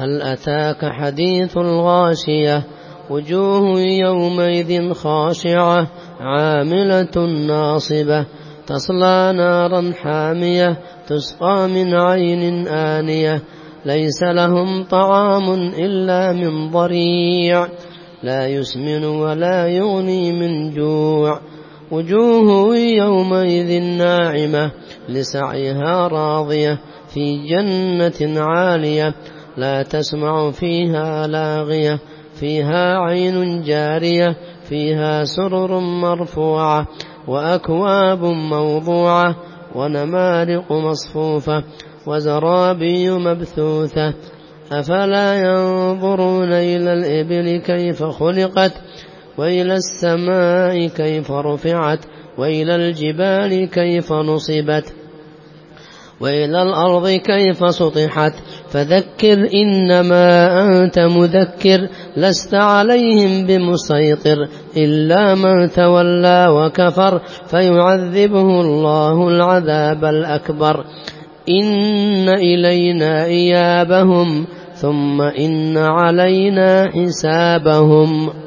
هل أتاك حديث الغاشية وجوه يومئذ خاشعة عاملة ناصبة تصلى نارا حامية تسقى من عين آنية ليس لهم طعام إلا من ضريع لا يسمن ولا يغني من جوع وجوه يومئذ ناعمة لسعيها راضية في جنة عالية لا تسمع فيها لاغية فيها عين جارية فيها سرر مرفوعة وأكواب موضوعة ونمارق مصفوفة وزرابي مبثوثة أفلا ينظرون إلى الإبل كيف خلقت وإلى السماء كيف رفعت وإلى الجبال كيف نصبت وإلى الأرض كيف سطحت فذكر إنما أنت مذكر لست عليهم بمسيطر إلا من تولى وكفر فيعذبه الله العذاب الأكبر إن إلينا إيابهم ثم إن علينا حسابهم.